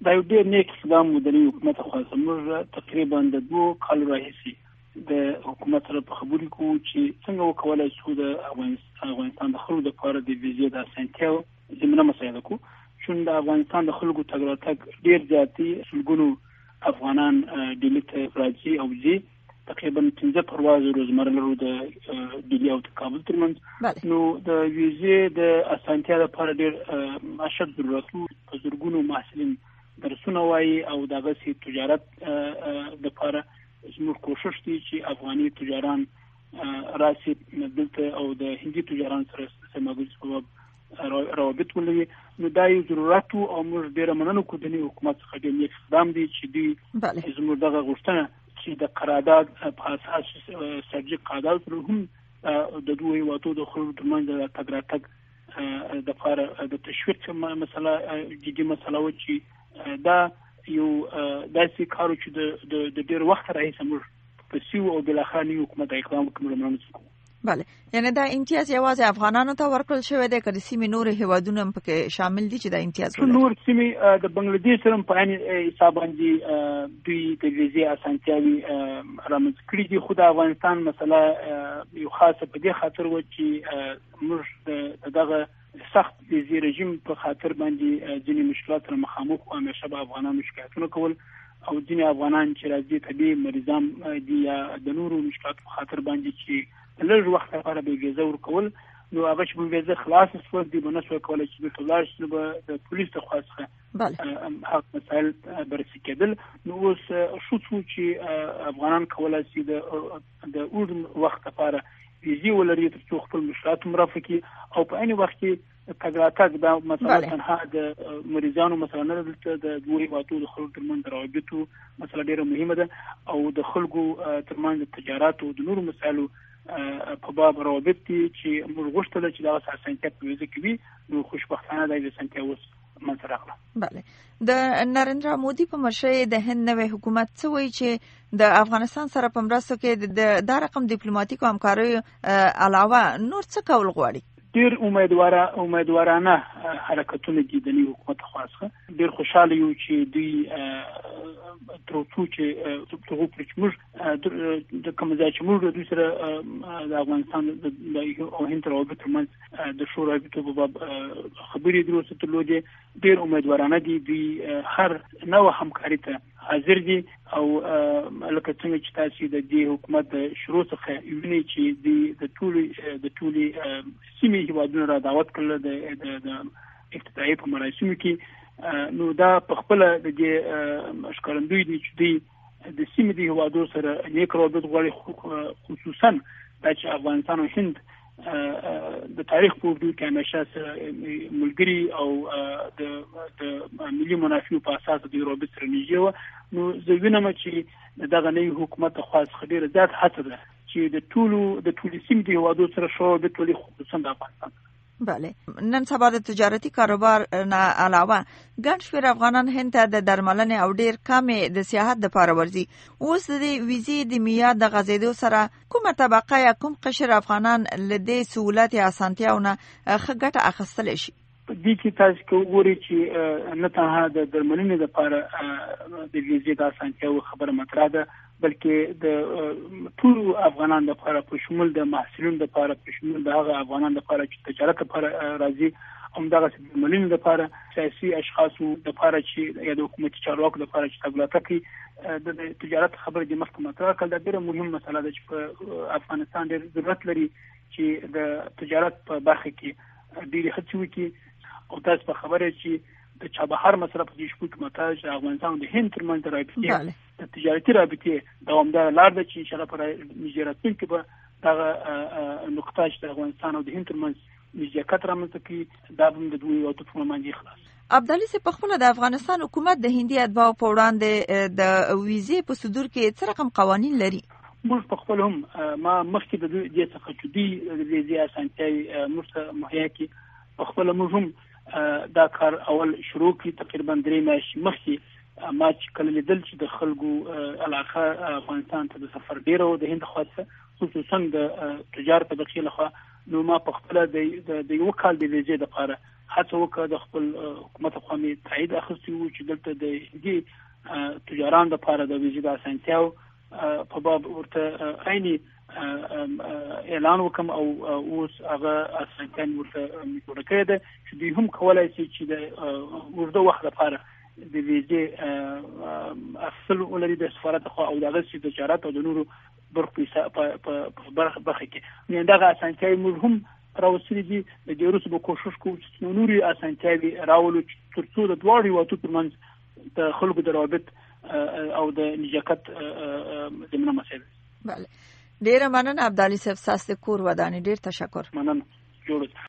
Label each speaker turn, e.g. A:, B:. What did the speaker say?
A: دا یو ډېر نیک اقدام و د نوي حکومت خواڅه. موږ تقریبا د 2 کالو راهیسې د حکومت سره په خبرې کوو چې څنګه وکولای شو د افغانستان د خلکو لپاره د ویزې د اسانتیاو زمینه مساعده کړو. چون د افغانستان د خلکو تګ راتګ ډېر زیات دي، سلګونو افغانان ډیلي ته راځي او ځي. تقریبا 15 پرواز روزمره لرو د ډیلي او د کابل ترمنځ. نو د ویزې د اسانتیا لپاره ډېر اشد ضرورت وو. په زرګونو محصلین درسونه وایي او دغه سي تجارت لپاره زموږ کوشش دی چې افغاني تجاران راسي دلته او د هندي تجاران سره سمګل سبب روابط ولري. نو دا یو ضرورت او موږ ډېر مننه کوو د حکومت څخه ډېر نیک اقدام دی چې دوی زموږ دغه غوښتنه چې د قرارداد په اساس سرجیک قرارداد سره هم د دوی واتو د خلکو ترمنځ د تګ راتګ د لپاره د تشویق مسله جدي مسله و چې دا یو داسې کار چې د ډېر وخت راهیسې موږ په سیو او بلاخره حکومت اقدام کوي.
B: بله، یعنی دا امتیاز یوازې افغانانو ته ورکړل شوی دی که د سیمې نور هیوادونه هم پکې شامل دي چې دا امتیاز ولري؟
A: نور سیمې د بنگلادیش سره په عین حساب باندې دوی د ویزې اسانتیاوي رامنځته کړي دي. خو د افغانستان مسله یو خاصه په دې خاطر و چې موږ دغه سخت ویزې رژیم په خاطر باندې ځینې مشکلات سره مخامخ او همیشه به افغانانو شکایتونه کول او ځینې افغانان چې راځي طبي مریضان دي یا د نورو مشکلات په خاطر باندې چې لږ وخت لپاره به ویزه ورکول، نو هغه چې به ویزه خلاص شول دي به نه شو کولای چې د ټولار شنو به د پولیس څخه حق مسائل بررسي کېدل. نو اوس شو چې افغانان کولای شي د اوږد وخت لپاره ویزه ولري ترڅو خپل مشکلات مرافع کړي او په عین وخت کې تګ راتګ دا مثلا تنها د مریضانو مثلا نه د دوی واتو د خلکو ترمنځ روابطو مثلا ډیره مهمه ده او د خلکو ترمنځ تجارت او د نورو مسایلو په باب روابط دي چې موږ غوښتل چې دا اسانتیا په ویزه کې وي. نو خوشبختانه د اسانتیا اوس منځ راغله.
B: بله، د نریندرا مودي په مشرۍ د هند نوی حکومت څه وایي چې د افغانستان سره په مرستو کې د رقم ډیپلوماټیکو همکاریو علاوه نور څه کول غواړي؟
A: ډېر امیدوارانه حرکتونه دي د نوي حکومت خواڅه. ډېر خوشاله یو چې دوی تر څو چې موږ د کوم ځای چې موږ دوی سره د افغانستان او هند روابط ترمنځ د شورا روابطو په باب خبرې دروسته درلودې. ډېر امیدوارانه دي دوی هر نوع همکاري ته حاضر دي او لکه څنګه چې تاسو د دې حکومت د شروع څخه وینئ چې د ټولي سیمې هیوادونو را دعوت کړل د افتتاحي په مراسمو کې. نو دا په خپل د دې ښکارندوی دي چې دوی د سیمې د هیوادو سره نیک روابط غواړي، خصوصا دا چې افغانستان او هند د تاریخ په اوږدو کې همیشه سره ملګري او د ملي منافعو په اساس د روابط سره نږدې وو. نو زه وینم چې دغه نوي حکومت خاص ډېره زیات هڅه ده چې د ټولو سیمې د هیوادو سره ښه روابط ولري، خصوصا د افغانستان.
B: بله، نن سبا د تجارتي کاروبار نه علاوه ګڼ شمېر افغانان هند ته د درملنې او ډېر کمې د سیاحت دپاره ورځي. اوس د ویزې د معیار د غځېدو سره کومه طبقه یا کوم قشر افغانان له دې سهولت یا اسانتیاو نه ښه ګټه اخیستلی شي؟
A: دې کې تاسو که وګورئ چې نه تنها د درملنې لپاره د ویزې د اسانتیاو خبره مطرح ده، بلکې د ټول افغانان لپاره په شمول د محصلینو لپاره په شمول د هغه افغانان لپاره چې تجارت لپاره راځي همدغه درملنې لپاره سیاسي اشخاصو لپاره چې یا د حکومتي چارواکو لپاره چې تګ راتګ کوي د تجارت خبره د مخکې مطرح کړل. دا ډېره مهم مسله ده چې په افغانستان ډېر ضرورت لري چې د تجارت په برخه کې ډېرې هڅې وکړي. او تاسو په خبره چې د چابهار مسله په دې شپو کې متاج افغانستان او د هند ترمنځ رابطې د تجارتي رابطې دوامدار لار ده چې انشاءالله په نږدې راتلونکي کې به دغه نقطه چې د افغانستان او د هند ترمنځ نزدېکت رامنځته کړي دا به د دوی او د باندې خلاص.
B: عبدالي صاحب، په خپله د افغانستان حکومت د هندي اتباعو په وړاندې د ویزې په صدور کې څه رقم قوانین لري؟
A: موږ په خپل هم ما مخکې د دې څخه چې دوی د ویزې اسانتیاوي موږ ته مهیا کړي، په خپل موږ هم دا کار اول شروع کی تقریبا 3 میاشتې مخکې ما چې کله لیدل چې د خلکو علاقه افغانستان ته د سفر ډیره و د هند خاصه خصوصا د تجارت طبقې لخوا، نو ما په خپل د یو کال د ویزې لپاره هڅه وکړه د خپل حکومت خو مې تایید اخیستی و چې دلته د هندي تجاران لپاره د ویزې د اسانتیاو په باب ورته عیني اعلان وکم او اوس هغه اسانتیان ورته جوړ کړی ده چې دوی هم کولای شي چې د اوږده وخت لپاره د ویزې اصل ولري د سفارت خو او دغه چې د تجارت او د نورو په برخه کې نه دغه اسانتیاوي موږ هم راوستلې دي د ډیروس په کوشش کوو چې نوري اسانتیاوي راولو ترڅو د دواړو هیوادونو ترمنځ د خلکو د روابط او د نزاکت زمینه مسایل.
B: بله ډیره مننه عبدالعلی صاحب، ستاسو کور ودانې ډیر تشکر.
A: مننه جوړ